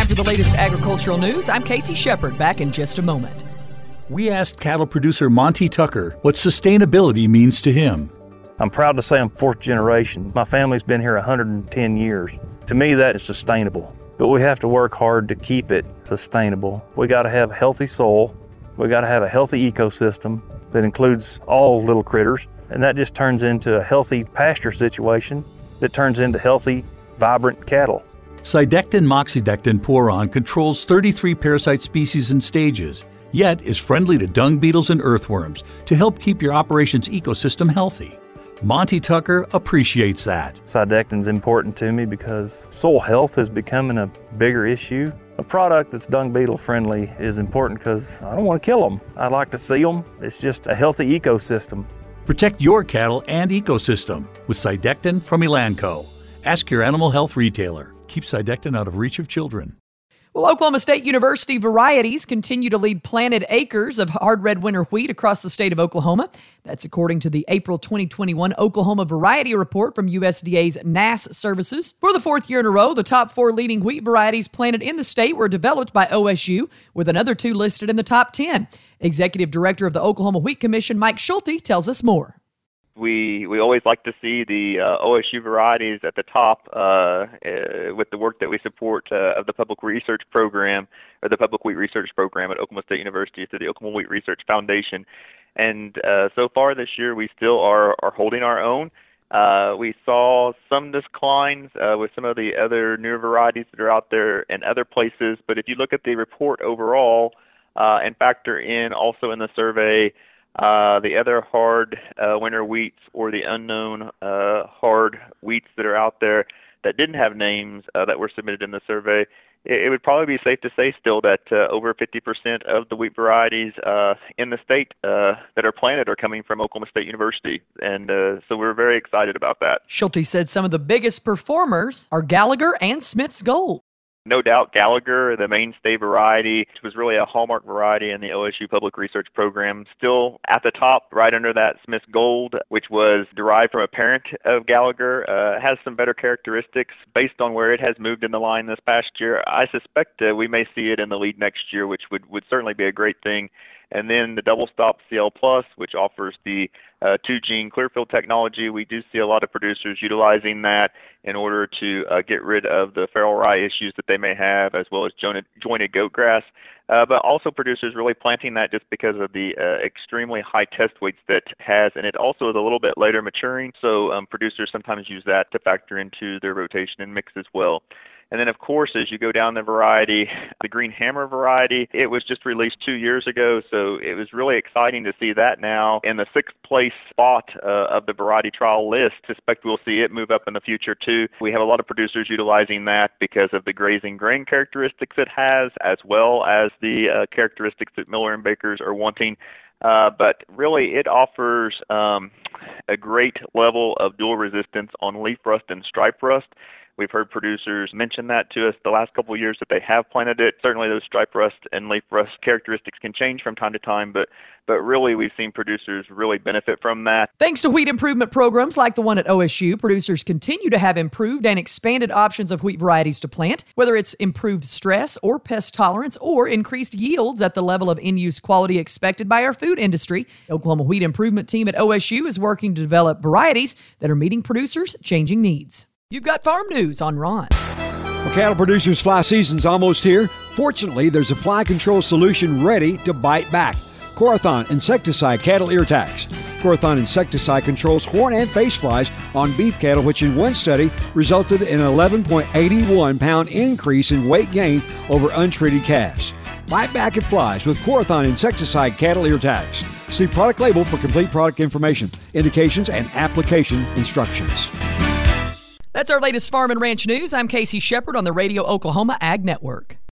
for the latest agricultural news. I'm Casey Shepard, back in just a moment. We asked cattle producer Monty Tucker what sustainability means to him. I'm proud to say I'm fourth generation. My family's been here 110 years. To me, that is sustainable. But we have to work hard to keep it sustainable. We got to have healthy soil. We got to have a healthy ecosystem that includes all little critters. And that just turns into a healthy pasture situation that turns into healthy, vibrant cattle. Cydectin Moxidectin Poron controls 33 parasite species and stages, yet is friendly to dung beetles and earthworms to help keep your operation's ecosystem healthy. Monty Tucker appreciates that. Cydectin's important to me because soil health is becoming a bigger issue. A product that's dung beetle friendly is important because I don't want to kill them. I like to see them. It's just a healthy ecosystem. Protect your cattle and ecosystem with Cydectin from Elanco. Ask your animal health retailer. Keep Cydectin out of reach of children. Well, Oklahoma State University varieties continue to lead planted acres of hard red winter wheat across the state of Oklahoma. That's according to the April 2021 Oklahoma Variety Report from USDA's NASS Services. For the fourth year in a row, the top 4 leading wheat varieties planted in the state were developed by OSU, with another 2 listed in the top 10. Executive Director of the Oklahoma Wheat Commission, Mike Schulte, tells us more. We always like to see the OSU varieties at the top with the work that we support of the Public Research Program, or the Public Wheat Research Program at Oklahoma State University through the Oklahoma Wheat Research Foundation. And so far this year, we still are holding our own. We saw some declines with some of the other newer varieties that are out there in other places. But if you look at the report overall and factor in also in the survey the other hard winter wheats or the unknown hard wheats that are out there that didn't have names that were submitted in the survey, it would probably be safe to say still that over 50% of the wheat varieties in the state that are planted are coming from Oklahoma State University. And so we're very excited about that. Schulte said some of the biggest performers are Gallagher and Smith's Gold. No doubt Gallagher, the mainstay variety, which was really a hallmark variety in the OSU Public Research Program, still at the top, right under that Smith's Gold, which was derived from a parent of Gallagher, has some better characteristics based on where it has moved in the line this past year. I suspect we may see it in the lead next year, which would certainly be a great thing. And then the Double Stop CL Plus, which offers the 2-gene clearfield technology. We do see a lot of producers utilizing that in order to get rid of the feral rye issues that they may have, as well as jointed goat grass. But also producers really planting that just because of the extremely high test weights that it has, and it also is a little bit later maturing. So producers sometimes use that to factor into their rotation and mix as well. And then, of course, as you go down the variety, the Green Hammer variety, it was just released 2 years ago, so it was really exciting to see that now in the 6th place spot of the variety trial list. I suspect we'll see it move up in the future, too. We have a lot of producers utilizing that because of the grazing grain characteristics it has, as well as the characteristics that Miller and Bakers are wanting. But really, it offers a great level of dual resistance on leaf rust and stripe rust. We've heard producers mention that to us the last couple of years that they have planted it. Certainly those stripe rust and leaf rust characteristics can change from time to time, but really we've seen producers really benefit from that. Thanks to wheat improvement programs like the one at OSU, producers continue to have improved and expanded options of wheat varieties to plant, whether it's improved stress or pest tolerance or increased yields at the level of in-use quality expected by our food industry. The Oklahoma Wheat Improvement Team at OSU is working to develop varieties that are meeting producers' changing needs. You've got farm news on Ron. Well, cattle producers' fly season's almost here. Fortunately, there's a fly control solution ready to bite back. Corathon Insecticide Cattle Ear Tax. Corathon Insecticide controls horn and face flies on beef cattle, which in one study resulted in an 11.81-pound increase in weight gain over untreated calves. Bite back at flies with Corathon Insecticide Cattle Ear Tax. See product label for complete product information, indications, and application instructions. That's our latest farm and ranch news. I'm Casey Shepard on the Radio Oklahoma Ag Network.